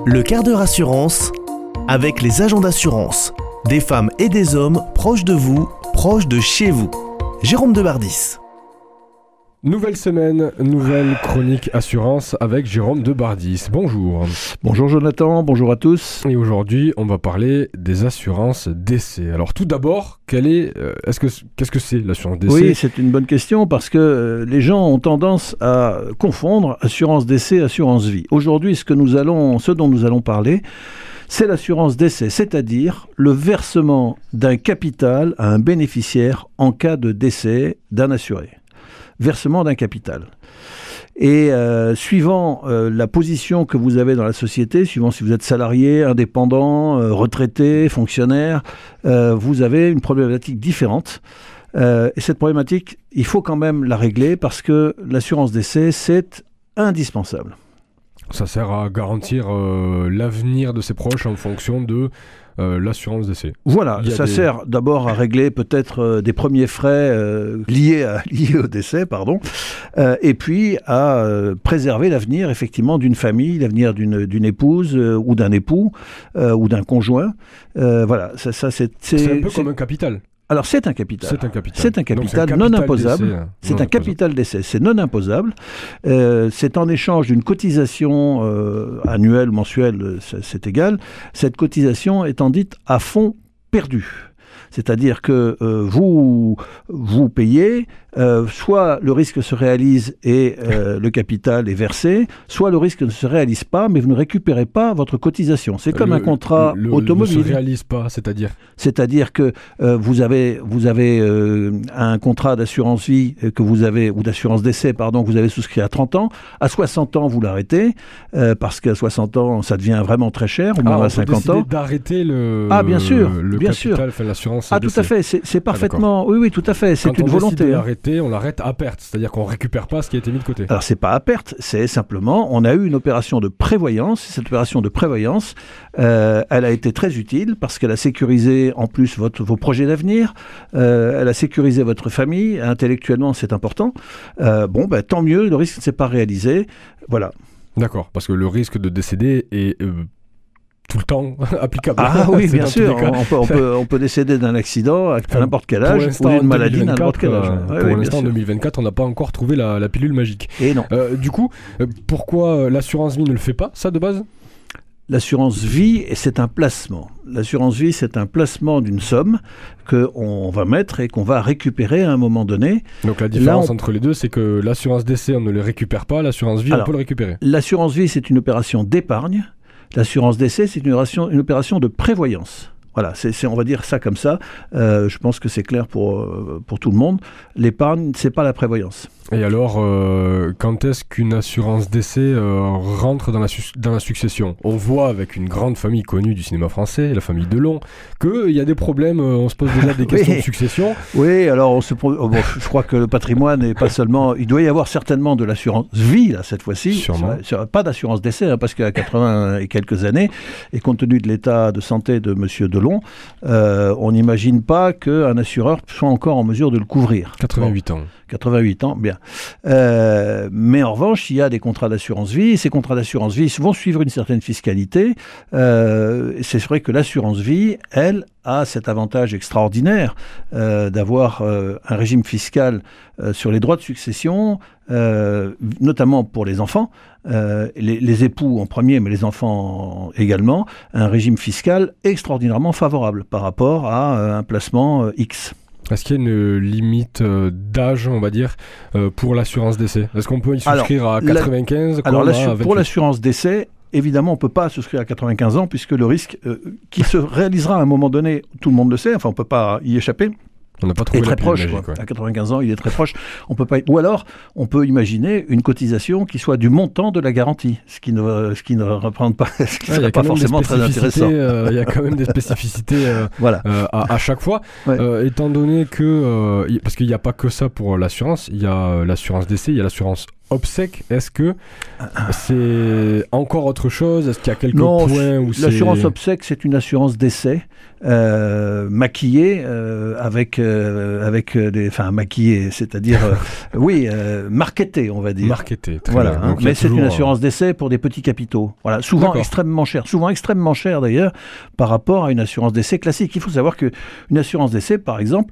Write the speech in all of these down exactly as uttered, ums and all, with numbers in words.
Le quart d'heure assurance avec les agents d'assurance. Des femmes et des hommes proches de vous, proches de chez vous. Jérôme Debardis. Nouvelle semaine, nouvelle chronique assurance avec Jérôme Debardis. Bonjour. Bonjour Jonathan, bonjour à tous. Et aujourd'hui, on va parler des assurances décès. Alors tout d'abord, quelle est, euh, est-ce que, qu'est-ce que c'est l'assurance décès ? Oui, c'est une bonne question parce que euh, les gens ont tendance à confondre assurance décès et assurance vie. Aujourd'hui, ce que nous allons, ce dont nous allons parler, c'est l'assurance décès, c'est-à-dire le versement d'un capital à un bénéficiaire en cas de décès d'un assuré. Versement d'un capital. Et euh, suivant euh, la position que vous avez dans la société, suivant si vous êtes salarié, indépendant, euh, retraité, fonctionnaire, euh, vous avez une problématique différente. Euh, et cette problématique, il faut quand même la régler parce que l'assurance décès, c'est indispensable. Ça sert à garantir euh, l'avenir de ses proches en fonction de euh, l'assurance décès. Voilà, ça des... sert d'abord à régler peut-être euh, des premiers frais euh, liés, à, liés au décès, pardon, euh, et puis à euh, préserver l'avenir effectivement d'une famille, l'avenir d'une, d'une épouse euh, ou d'un époux euh, ou d'un conjoint. Euh, voilà, ça, ça c'est, c'est... C'est un peu c'est... comme un capital. Alors c'est un capital. C'est un capital. C'est un capital, c'est un capital non imposable. Décès, hein. C'est non un imposable. capital décès. C'est non imposable. Euh, c'est en échange d'une cotisation euh, annuelle, mensuelle, c'est, c'est égal. Cette cotisation étant dite à fonds perdu. C'est-à-dire que euh, vous, vous payez, euh, soit le risque se réalise et euh, le capital est versé, soit le risque ne se réalise pas, mais vous ne récupérez pas votre cotisation. C'est comme le, un contrat le, automobile. Ne se réalise pas, c'est-à-dire C'est-à-dire que euh, vous avez, vous avez euh, un contrat d'assurance vie que vous avez, ou d'assurance décès, pardon, que vous avez souscrit à trente ans. À soixante ans, vous l'arrêtez, euh, parce qu'à soixante ans, ça devient vraiment très cher, ou même ah, à cinquante ans. D'arrêter le, ah, bien sûr, le bien capital, sûr. Enfin, l'assurance Ah, décès. tout à fait, c'est, c'est parfaitement... Ah, oui, oui, tout à fait, c'est Quand une on volonté. Décide de hein. l'arrêter, on l'arrête à perte, c'est-à-dire qu'on récupère pas ce qui a été mis de côté. Alors, c'est pas à perte, c'est simplement, on a eu une opération de prévoyance. Cette opération de prévoyance, euh, elle a été très utile parce qu'elle a sécurisé en plus votre, vos projets d'avenir, euh, elle a sécurisé votre famille, intellectuellement c'est important. Euh, bon, ben, tant mieux, le risque ne s'est pas réalisé, voilà. D'accord, parce que le risque de décéder est... Euh, tout le temps applicable. Ah oui, bien sûr, on peut, on, peut, on peut décéder d'un accident à enfin, n'importe quel âge ou d'une maladie à n'importe quel âge. Euh, ouais, pour oui, l'instant, en deux mille vingt-quatre, on n'a pas encore trouvé la, la pilule magique. Et non. Euh, du coup, euh, pourquoi l'assurance vie ne le fait pas, ça, de base ? L'assurance vie, c'est un placement. L'assurance vie, c'est un placement d'une somme qu'on va mettre et qu'on va récupérer à un moment donné. Donc la différence Là, on... entre les deux, c'est que l'assurance décès, on ne le récupère pas, l'assurance vie, Alors, on peut le récupérer. L'assurance vie, c'est une opération d'épargne. L'assurance décès, c'est une opération, une opération de prévoyance. Voilà, c'est, c'est, on va dire ça comme ça. Euh, je pense que c'est clair pour, euh, pour tout le monde. L'épargne, c'est pas la prévoyance. Et alors, euh, quand est-ce qu'une assurance décès euh, rentre dans la, su- dans la succession ? On voit avec une grande famille connue du cinéma français, la famille Delon, qu'il y a des problèmes, euh, on se pose déjà des questions oui. de succession. Oui, alors on se pro- oh, bon, je crois que le patrimoine n'est pas seulement... Il doit y avoir certainement de l'assurance vie, là, cette fois-ci. Sûrement. Sur, sur, pas d'assurance décès, hein, parce qu'à quatre-vingts et quelques années, et compte tenu de l'état de santé de M. Delon, euh, on n'imagine pas qu'un assureur soit encore en mesure de le couvrir. quatre-vingt-huit bon. ans. quatre-vingt-huit ans, bien. Euh, mais en revanche, il y a des contrats d'assurance vie. Ces contrats d'assurance vie vont suivre une certaine fiscalité. Euh, c'est vrai que l'assurance vie, elle, a cet avantage extraordinaire euh, d'avoir euh, un régime fiscal euh, sur les droits de succession, euh, notamment pour les enfants, euh, les, les époux en premier, mais les enfants également, un régime fiscal extraordinairement favorable par rapport à euh, un placement euh, X. Est-ce qu'il y a une limite euh, d'âge, on va dire, euh, pour l'assurance décès ? Est-ce qu'on peut y souscrire alors, à quatre-vingt-quinze la, Alors, là, pour l'assurance décès, évidemment, on ne peut pas souscrire à quatre-vingt-quinze ans, puisque le risque euh, qui se réalisera à un moment donné, tout le monde le sait, enfin, on ne peut pas y échapper. On n'a pas trouvé est très proche, magique, quoi. À quatre-vingt-quinze ans, il est très proche. On peut pas. Ou alors, on peut imaginer une cotisation qui soit du montant de la garantie, ce qui ne, ce qui ne représente pas, ce qui ne ouais, serait pas forcément très intéressant. Il euh, y a quand même des spécificités euh, voilà. euh, à, à chaque fois. Ouais. Euh, étant donné que, euh, y, parce qu'il n'y a pas que ça pour l'assurance, il y a l'assurance décès, il y a l'assurance obsèques, est-ce que c'est encore autre chose? Est-ce qu'il y a quelques non, points où c'est... L'assurance obsèques, c'est une assurance décès euh, maquillée euh, avec, euh, avec des... Enfin, maquillée, c'est-à-dire, euh, oui, euh, marketée, on va dire. Marketée, très voilà, bien. hein, Donc, il y a mais c'est toujours, une assurance décès pour des petits capitaux. Voilà, souvent D'accord. extrêmement cher. Souvent extrêmement cher, d'ailleurs, par rapport à une assurance décès classique. Il faut savoir qu'une assurance décès, par exemple,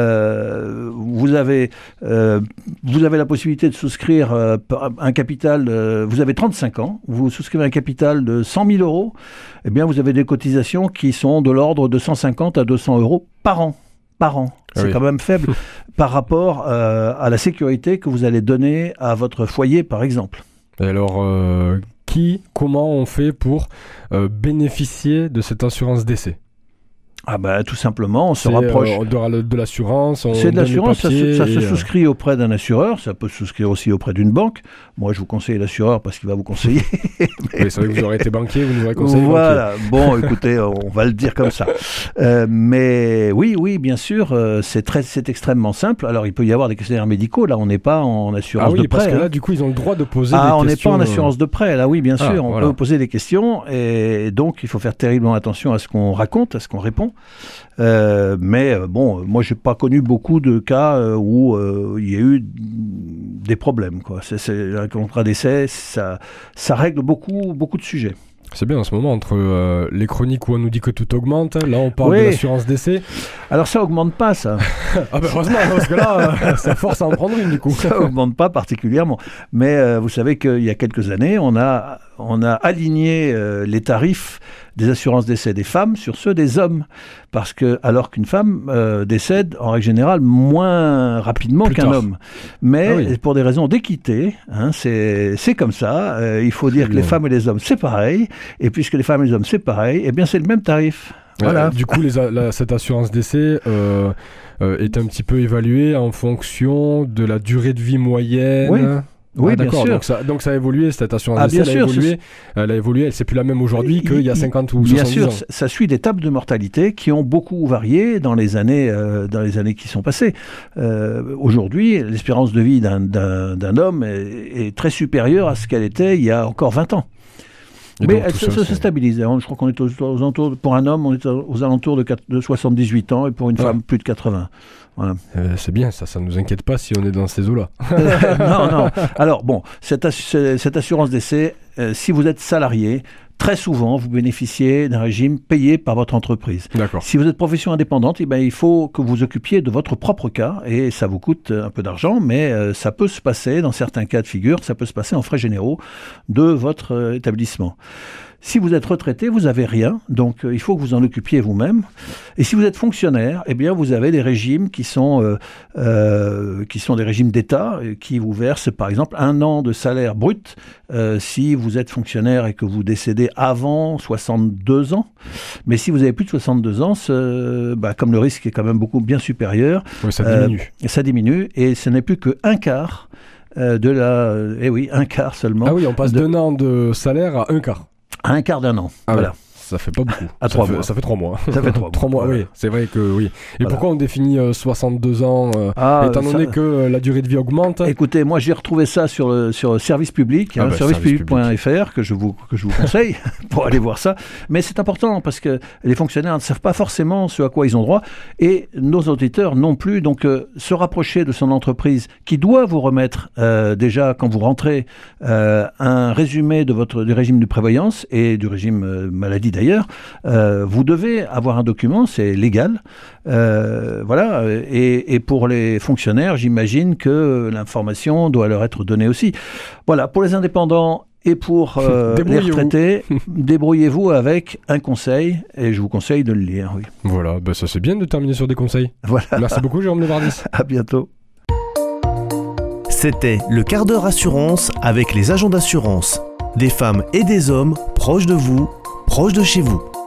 euh, vous, avez, euh, vous avez la possibilité de souscrire euh, un capital... Euh, vous avez trente-cinq ans, vous souscrivez un capital de cent mille euros, eh bien, vous avez des cotisations qui sont de l'ordre de cent cinquante à deux cents euros par an. Par an. C'est oui. quand même faible par rapport euh, à la sécurité que vous allez donner à votre foyer, par exemple. Et alors, euh, qui, comment on fait pour euh, bénéficier de cette assurance décès? Ah ben, tout simplement, on se C'est, rapproche. Euh, de, de l'assurance, on C'est de donne les l'assurance, ça, se, papiers ça se et, euh, souscrit auprès d'un assureur, ça peut se souscrire aussi auprès d'une banque. Moi, je vous conseille l'assureur parce qu'il va vous conseiller. Oui, c'est vrai que vous aurez été banquier, vous nous aurez conseillé Voilà, bon, écoutez, on va le dire comme ça. Euh, mais oui, oui, bien sûr, euh, c'est, très, c'est extrêmement simple. Alors, il peut y avoir des questionnaires médicaux, là, on n'est pas en assurance Ah oui, de prêt. parce que là, hein. du coup, ils ont le droit de poser Ah, des on n'est questions. pas en assurance de prêt, là, oui, bien Ah, sûr, on voilà. peut poser des questions, et donc, il faut faire terriblement attention à ce qu'on raconte, à ce qu'on répond. Euh, mais euh, bon, moi, j'ai pas connu beaucoup de cas euh, où euh, il y a eu des problèmes, quoi. C'est, c'est, un contrat d'essai, ça, ça règle beaucoup, beaucoup de sujets. C'est bien en ce moment, entre euh, les chroniques où on nous dit que tout augmente, là on parle Oui. de l'assurance décès. Alors, ça augmente pas, ça. Ah ben heureusement, parce que là, euh, ça force à en prendre une du coup. Ça augmente pas particulièrement. Mais euh, vous savez qu'il y a quelques années, on a, on a aligné euh, les tarifs des assurances décès des femmes sur ceux des hommes. Parce que, alors qu'une femme euh, décède, en règle générale, moins rapidement Plus qu'un tard. homme. Mais Ah oui. pour des raisons d'équité, hein, c'est, c'est comme ça. Euh, il faut dire que les bien. femmes et les hommes, c'est pareil. Et puisque les femmes et les hommes, c'est pareil, eh bien, c'est le même tarif. Voilà. Euh, du coup, les a- la- cette assurance décès euh, euh, est un petit peu évaluée en fonction de la durée de vie moyenne. Oui. Oui, Ah, bien d'accord. sûr. Donc ça, donc ça a évolué, cette assurance Ah, décès, bien elle, a sûr, évolué, elle a évolué, elle c'est plus la même aujourd'hui qu'il y a cinquante ou Bien soixante-dix sûr, ans. ça- ça suit des tables de mortalité qui ont beaucoup varié dans les années, euh, dans les années qui sont passées. Euh, aujourd'hui, l'espérance de vie d'un, d'un, d'un homme est, est très supérieure à ce qu'elle était il y a encore vingt ans. Et Mais donc, elle tout se, ça, se- se c'est- stabilise. Je crois qu'on est aux, aux alentours, pour un homme, on est aux alentours de, quatre- de soixante-dix-huit ans et pour une Ah. femme, plus de quatre-vingts. Voilà. Euh, c'est bien, ça, ça nous inquiète pas si on est dans ces eaux-là. non, non. Alors, bon, cette, assu- cette assurance décès, euh, si vous êtes salarié, très souvent, vous bénéficiez d'un régime payé par votre entreprise. D'accord. Si vous êtes profession indépendante, eh ben, il faut que vous vous occupiez de votre propre cas et ça vous coûte un peu d'argent, mais euh, ça peut se passer, dans certains cas de figure, ça peut se passer en frais généraux de votre euh, établissement. Si vous êtes retraité, vous n'avez rien, donc euh, il faut que vous en occupiez vous-même. Et si vous êtes fonctionnaire, eh bien vous avez des régimes qui sont, euh, euh, qui sont des régimes d'État, euh, qui vous versent par exemple un an de salaire brut euh, si vous êtes fonctionnaire et que vous décédez avant soixante-deux ans. Mais si vous avez plus de soixante-deux ans, ce, bah, comme le risque est quand même beaucoup bien supérieur, Oui, ça euh, diminue. ça diminue et ce n'est plus qu'un quart euh, de la... Eh oui, un quart seulement. Ah oui, on passe de- d'un an de salaire à un quart. À un quart d'un an. Ah voilà. ouais, ça fait pas beaucoup. À ça trois fait, mois. Ça fait trois mois. Ça fait trois mois. Trois mois, Voilà. oui. C'est vrai que oui. Et Voilà. pourquoi on définit euh, soixante-deux ans euh, Ah, étant donné ça- que euh, la durée de vie augmente? Écoutez, moi j'ai retrouvé ça sur le, sur le service public, Ah hein, bah, servicepublic point f r, que je vous, que je vous conseille pour aller voir ça. Mais c'est important parce que les fonctionnaires ne savent pas forcément ce à quoi ils ont droit et nos auditeurs non plus. Donc euh, se rapprocher de son entreprise qui doit vous remettre euh, déjà quand vous rentrez euh, un résumé de votre, du régime de prévoyance et du régime euh, maladie d'ailleurs. Euh, vous devez avoir un document, c'est légal. Euh, voilà. Et, et pour les fonctionnaires, j'imagine que l'information doit leur être donnée aussi. Voilà. Pour les indépendants et pour euh, les Débrouillez-vous. retraités, débrouillez-vous avec un conseil et je vous conseille de le lire. Oui. Voilà, bah ça c'est bien de terminer sur des conseils. Voilà. Merci beaucoup Jérôme Levardis. À bientôt. C'était le quart d'heure assurance avec les agents d'assurance. Des femmes et des hommes proches de vous, proches de chez vous.